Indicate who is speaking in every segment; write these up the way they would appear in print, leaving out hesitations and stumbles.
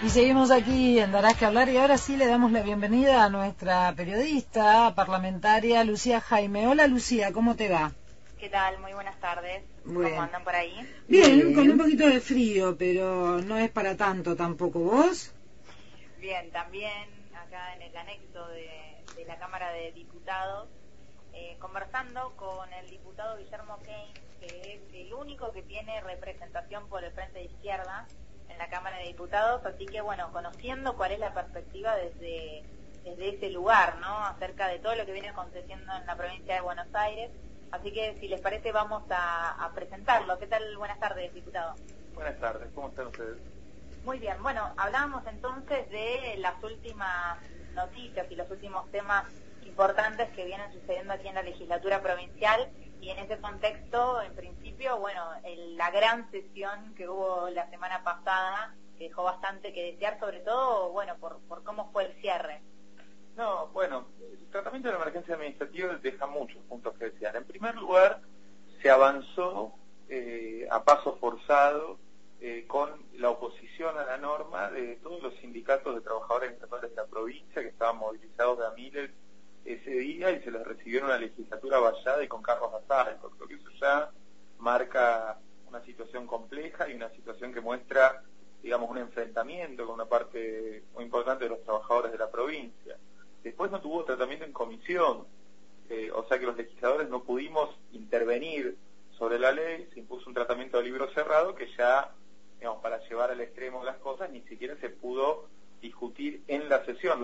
Speaker 1: Y seguimos aquí en Darás que hablar y ahora sí le damos la bienvenida a nuestra periodista parlamentaria Lucía Jaime. Hola Lucía, ¿cómo te va?
Speaker 2: ¿Qué tal? Muy buenas tardes. ¿Cómo andan por ahí?
Speaker 1: Bien, con un poquito de frío, pero no es para tanto tampoco. ¿Vos?
Speaker 2: Bien, también acá en el anexo de la Cámara de Diputados, conversando con el diputado Guillermo Keynes, que es el único que tiene representación por el Frente de Izquierda en la Cámara de Diputados, así que bueno, conociendo cuál es la perspectiva desde ese lugar, ¿no? Acerca de todo lo que viene aconteciendo en la provincia de Buenos Aires. Así que, si les parece, vamos a presentarlo. ¿Qué tal? Buenas tardes, diputado.
Speaker 3: Buenas tardes, ¿cómo están ustedes?
Speaker 2: Muy bien, bueno, hablábamos entonces de las últimas noticias y los últimos temas importantes que vienen sucediendo aquí en la legislatura provincial, y en ese contexto, en principio, bueno, la gran sesión que hubo la semana pasada, que dejó bastante que desear, sobre todo, bueno, por cómo fue el cierre.
Speaker 3: No, bueno, el tratamiento de la emergencia administrativa deja muchos puntos que desear. En primer lugar, se avanzó a paso forzado con la oposición a la norma de todos los sindicatos de trabajadores estatales de la provincia que estaban movilizados de a miles ese día y se les recibió en una legislatura vallada y con carros asaltos. Creo que eso ya marca una situación compleja y una situación que muestra, digamos, un enfrentamiento con una parte muy importante de los trabajadores de la provincia. Después no tuvo tratamiento en comisión, o sea que los legisladores no pudimos intervenir sobre la ley, se impuso un tratamiento de libro cerrado que ya, digamos, para llevar al extremo las cosas, ni siquiera se pudo discutir en la sesión,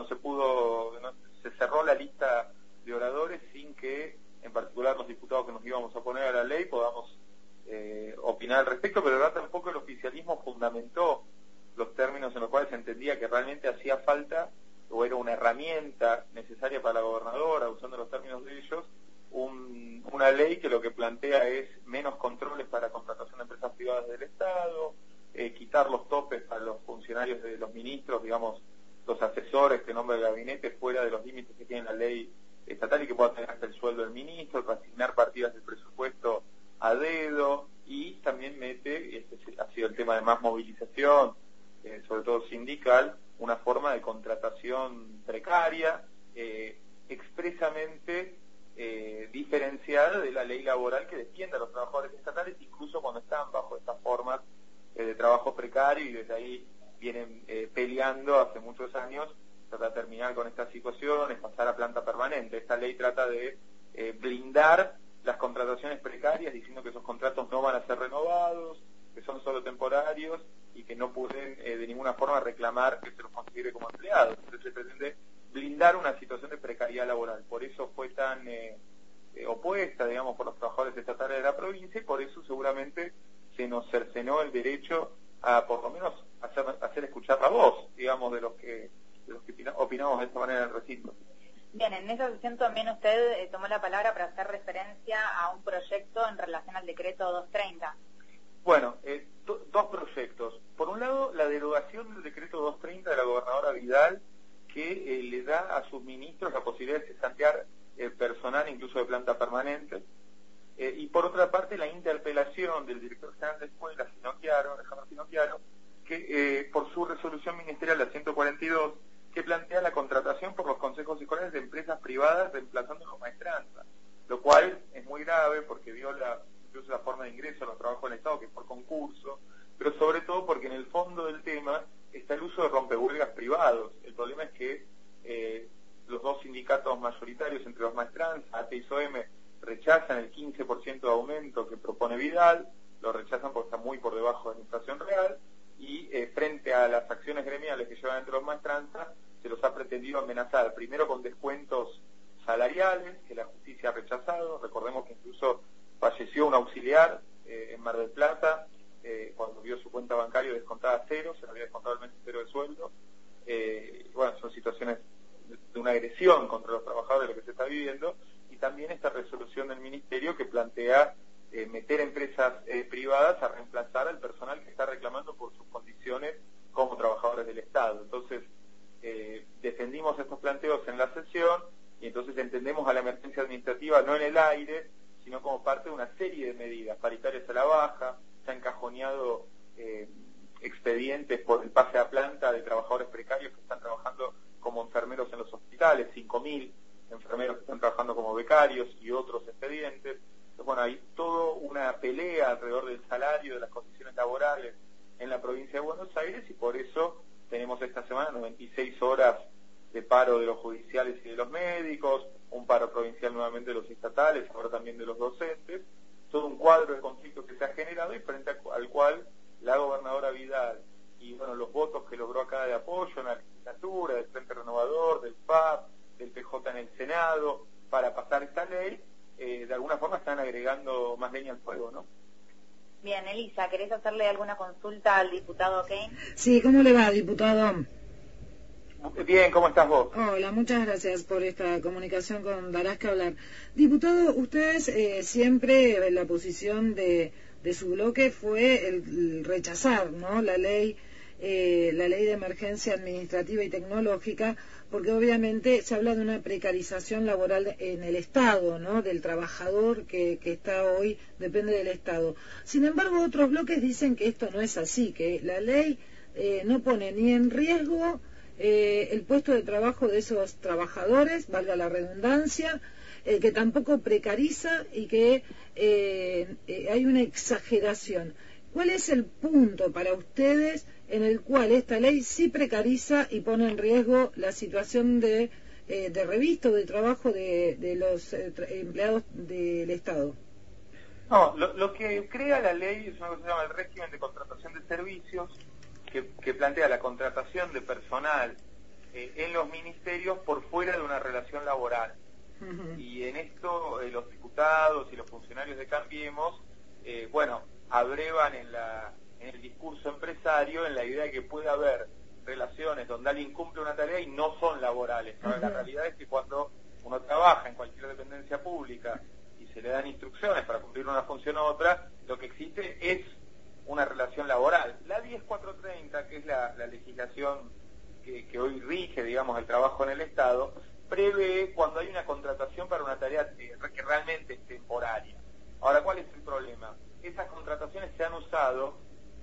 Speaker 3: se cerró la lista de oradores sin que, en particular los diputados que nos íbamos a oponer a la ley, podamos opinar al respecto, pero ahora tampoco el oficialismo fundamentó los términos en los cuales se entendía que realmente hacía falta o era una herramienta necesaria para la gobernadora, usando los términos de ellos, una ley que lo que plantea es menos controles para contratación de empresas privadas del Estado, quitar los topes para los funcionarios de los ministros, digamos, los asesores que nombra el gabinete fuera de los límites que tiene la ley estatal y que pueda tener hasta el sueldo del ministro, asignar partidas del presupuesto a dedo, y también mete, este ha sido el tema de más movilización, sobre todo sindical, una forma de contratación precaria, expresamente diferenciada de la ley laboral que defiende a los trabajadores estatales, incluso cuando están bajo estas formas de trabajo precario, y desde ahí vienen peleando hace muchos años, trata de terminar con estas situaciones, pasar a planta permanente. Esta ley trata de blindar las contrataciones precarias, diciendo que esos contratos no van a ser renovados, que son solo temporarios y que no pueden de ninguna forma reclamar que se los considere como empleados. Entonces se pretende blindar una situación de precariedad laboral. Por eso fue tan opuesta, digamos, por los trabajadores estatales de la provincia, y por eso seguramente se nos cercenó el derecho a, por lo menos, hacer escuchar la voz, digamos, de los que opinamos de esta manera en el recinto.
Speaker 2: Bien, en esa sesión también usted tomó la palabra para hacer referencia a un proyecto en relación al decreto 230.
Speaker 3: Bueno, dos proyectos. Por un lado, la derogación del decreto 230 de la gobernadora Vidal, que le da a sus ministros la posibilidad de cesantear personal, incluso de planta permanente. Y por otra parte, la interpelación del director general de escuelas, Alejandro Finocchiaro, que por su resolución ministerial la 142, que plantea la contratación por los consejos escolares de empresas privadas reemplazando los maestranzas, lo cual es muy grave porque viola incluso la forma de ingreso a los trabajos del Estado, que es por concurso, pero sobre todo porque en el fondo del tema está el uso de rompehuelgas privados. El problema es que los dos sindicatos mayoritarios entre los maestranzas, ATE y SOEM, rechazan el 15% de aumento que propone Vidal, lo rechazan porque está muy por debajo de la inflación real, y frente a las acciones gremiales que llevan entre los maestranzas, se los ha pretendido amenazar, primero con descuentos salariales, que la justicia ha rechazado. Recordemos que incluso falleció un auxiliar en Mar del Plata, cuando vio su cuenta bancaria descontada a cero, se le había descontado el mes entero de sueldo. Bueno, son situaciones de una agresión contra los trabajadores lo que se está viviendo, y también esta resolución del Ministerio que plantea meter empresas privadas a reemplazar al personal que está reclamando por sus condiciones como trabajadores del Estado. Entonces, defendimos estos planteos en la sesión, y entonces entendemos a la emergencia administrativa no en el aire, sino como parte de una serie de medidas paritarias a la baja. Se han encajoneado expedientes por el pase a planta de trabajadores por eso tenemos esta semana 96 horas de paro de los judiciales y de los médicos, un paro provincial nuevamente de los estatales, ahora también de los docentes, todo un cuadro de conflicto que se ha generado y frente al cual la gobernadora Vidal y bueno, los votos que logró acá de apoyo en la legislatura, del Frente Renovador, del PAP, del PJ en el Senado, para pasar esta ley, de alguna forma están agregando más leña al fuego, ¿no?
Speaker 2: Bien, Elisa, ¿querés hacerle alguna consulta al diputado Kane?
Speaker 1: Sí, ¿cómo le va, diputado?
Speaker 3: Bien, ¿cómo estás vos?
Speaker 1: Hola, muchas gracias por esta comunicación con Darás que Hablar. Diputado, ustedes siempre la posición de su bloque fue el rechazar, ¿no?, la ley de emergencia administrativa y tecnológica, porque obviamente se habla de una precarización laboral en el Estado, ¿no?, del trabajador que está hoy, depende del Estado. Sin embargo, otros bloques dicen que esto no es así, que la ley no pone ni en riesgo el puesto de trabajo de esos trabajadores, valga la redundancia, que tampoco precariza y que hay una exageración. ¿Cuál es el punto para ustedes en el cual esta ley sí precariza y pone en riesgo la situación de revista o de trabajo de los empleados del Estado?
Speaker 3: No, lo que crea la ley es una cosa que se llama el régimen de contratación de servicios, que plantea la contratación de personal en los ministerios por fuera de una relación laboral. Y en esto los diputados y los funcionarios de Cambiemos, abrevan en el discurso empresario en la idea de que puede haber relaciones donde alguien cumple una tarea y no son laborales. La realidad es que cuando uno trabaja en cualquier dependencia pública y se le dan instrucciones para cumplir una función u otra, lo que existe es una relación laboral. La 10430, que es la legislación que hoy rige, digamos, el trabajo en el Estado, prevé cuando hay una contratación para una tarea que realmente es temporaria. Ahora, ¿cuál es el problema? Esas contrataciones se han usado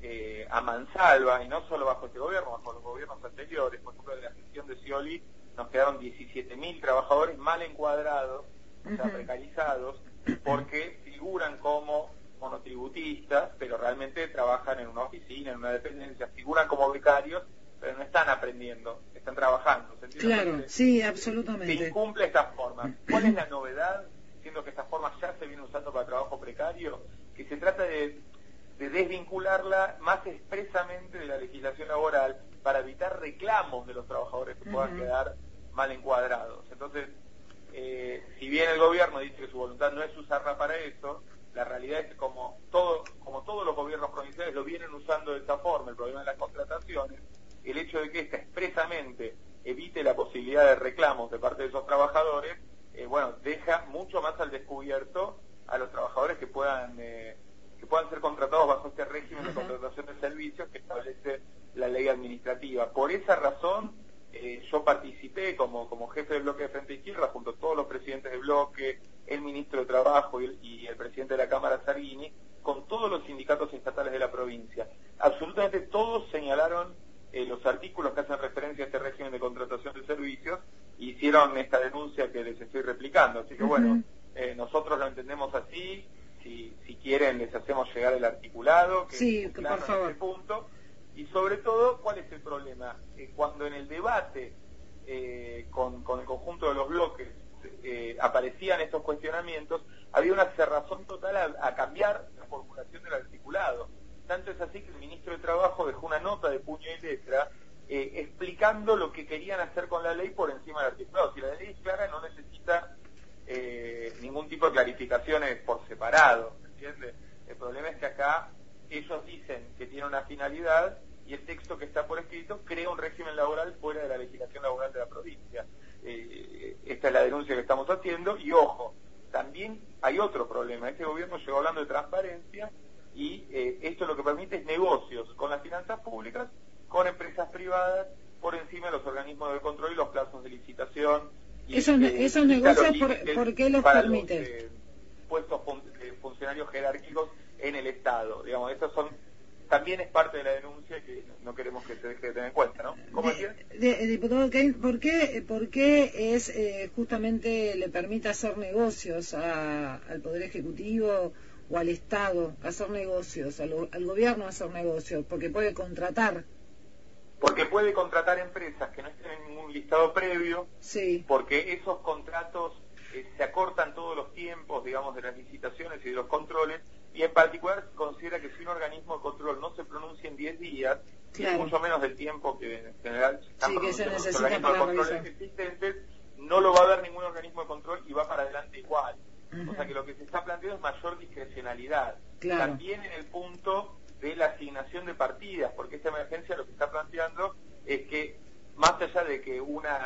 Speaker 3: a mansalva, y no solo bajo este gobierno, bajo los gobiernos anteriores. Por ejemplo, de la gestión de Scioli nos quedaron 17.000 trabajadores mal encuadrados, o sea, precarizados, porque figuran como monotributistas, pero realmente trabajan en una oficina, en una dependencia, figuran como becarios, pero no están aprendiendo, están trabajando.
Speaker 1: Claro, sí, absolutamente.
Speaker 3: Se incumple esta forma. ¿Cuál es la novedad, siendo que esta forma ya se viene usando para trabajo precario? Que se trata de desvincularla más expresamente de la legislación laboral para evitar reclamos de los trabajadores que puedan quedar mal encuadrados. Entonces, si bien el gobierno dice que su voluntad no es usarla para eso, la realidad es que como todos los gobiernos provinciales lo vienen usando de esta forma, el problema de las contrataciones, el hecho de que esta expresamente evite la posibilidad de reclamos de parte de esos trabajadores, deja mucho más al descubierto a los trabajadores que puedan ser contratados bajo este régimen de contratación de servicios que establece la ley administrativa. Por esa razón, yo participé como jefe del bloque de Frente Izquierda, junto a todos los presidentes del bloque, el ministro de Trabajo y el presidente de la Cámara, Sargini, con todos los sindicatos estatales de la provincia. Absolutamente todos señalaron los artículos que hacen referencia a este régimen de contratación de servicios y hicieron esta denuncia que les estoy replicando. Así que nosotros lo entendemos así. Si quieren les hacemos llegar el articulado, que
Speaker 1: sí,
Speaker 3: claro,
Speaker 1: por favor.
Speaker 3: En este punto. Y sobre todo, ¿cuál es el problema? Cuando en el debate con el conjunto de los bloques aparecían estos cuestionamientos, había una cerrazón total a cambiar la formulación del articulado. Tanto es así que el ministro de Trabajo dejó una nota de puño y letra explicando lo que querían hacer con la ley por encima del articulado. Si la ley es clara, no necesita ningún tipo de clarificaciones por separado, ¿entiende? El problema es que acá ellos dicen que tiene una finalidad y el texto que está por escrito crea un régimen laboral fuera de la legislación laboral de la provincia. Esta es la denuncia que estamos haciendo y ojo, también hay otro problema. Este gobierno llegó hablando de transparencia y esto lo que permite es negocios con las finanzas públicas, con empresas privadas, por encima de los organismos de control y los plazos de licitación.
Speaker 1: Esos negocios, ¿por qué los permite?
Speaker 3: Los puestos funcionarios jerárquicos en el Estado. Digamos, estos también es parte de la denuncia que no queremos que se deje de tener en cuenta, ¿no? ¿Cómo
Speaker 1: diputado Kane, ¿por qué es justamente le permite hacer negocios al Poder Ejecutivo o al Estado hacer negocios, al gobierno hacer negocios? Porque puede contratar.
Speaker 3: puede contratar empresas que no estén en ningún listado previo,
Speaker 1: sí,
Speaker 3: porque esos contratos se acortan todos los tiempos, digamos, de las licitaciones y de los controles, y en particular se considera que si un organismo de control no se pronuncia en 10 días,
Speaker 1: claro,
Speaker 3: es mucho menos del tiempo que en general están
Speaker 1: sí, que se
Speaker 3: pronunciando los
Speaker 1: necesita
Speaker 3: organismos de
Speaker 1: para
Speaker 3: control
Speaker 1: revisar.
Speaker 3: existentes, no lo va a ver ningún organismo de control y va para adelante igual.
Speaker 1: Ujú.
Speaker 3: O sea que lo que se está planteando es mayor discrecionalidad.
Speaker 1: Claro.
Speaker 3: También en el punto de la asignación de partidas, porque esta emergencia lo que está planteando es que, más allá de que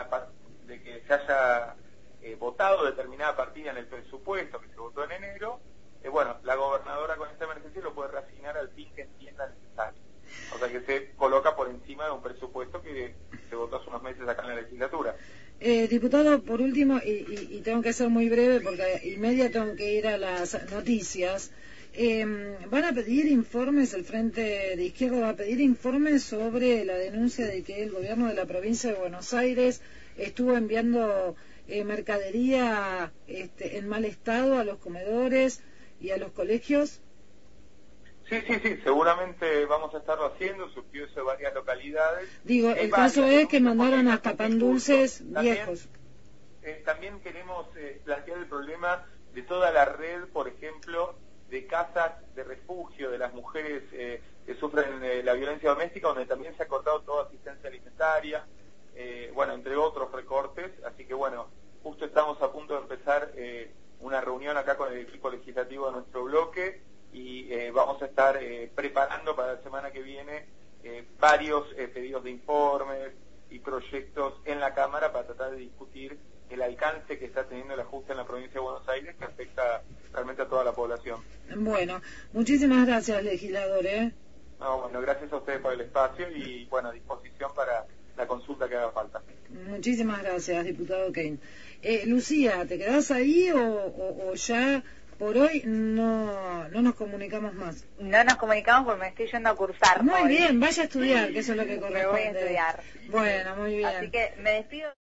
Speaker 3: se haya votado determinada partida en el presupuesto que se votó en enero, bueno, la gobernadora con esta emergencia lo puede reasignar al fin que entienda necesario. O sea que se coloca por encima de un presupuesto que se votó hace unos meses acá en la legislatura.
Speaker 1: Diputado, por último, y tengo que ser muy breve porque y media tengo que ir a las noticias, van a pedir informes, el Frente de Izquierda va a pedir informes sobre la denuncia de que el gobierno de la provincia de Buenos Aires estuvo enviando mercadería en mal estado a los comedores y a los colegios.
Speaker 3: Sí, seguramente vamos a estarlo haciendo, surgió eso de varias localidades.
Speaker 1: Digo, el caso es que mandaron hasta pan dulces viejos.
Speaker 3: También queremos plantear el problema de toda la red, por ejemplo, de casas de refugio de las mujeres que sufren la violencia doméstica, donde también se ha cortado toda asistencia alimentaria, bueno, entre otros recortes. Así que bueno, justo estamos a punto de empezar una reunión acá con el equipo legislativo de nuestro bloque, y vamos a estar preparando para la semana que viene varios pedidos de informes y proyectos en la Cámara para tratar de discutir el alcance que está teniendo el ajuste en la provincia de Buenos Aires, que afecta realmente a toda la población.
Speaker 1: Bueno, muchísimas gracias, legislador.
Speaker 3: No, bueno, gracias a ustedes por el espacio y bueno, a disposición para la consulta que haga falta.
Speaker 1: Muchísimas gracias, diputado Kane. Lucía, ¿te quedás ahí o ya por hoy no nos comunicamos más?
Speaker 2: No nos comunicamos porque me estoy yendo a cursar.
Speaker 1: Muy
Speaker 2: hoy.
Speaker 1: bien, vaya a estudiar, que eso es lo que corresponde.
Speaker 2: Me voy a estudiar.
Speaker 1: Bueno, muy bien.
Speaker 2: Así que me despido.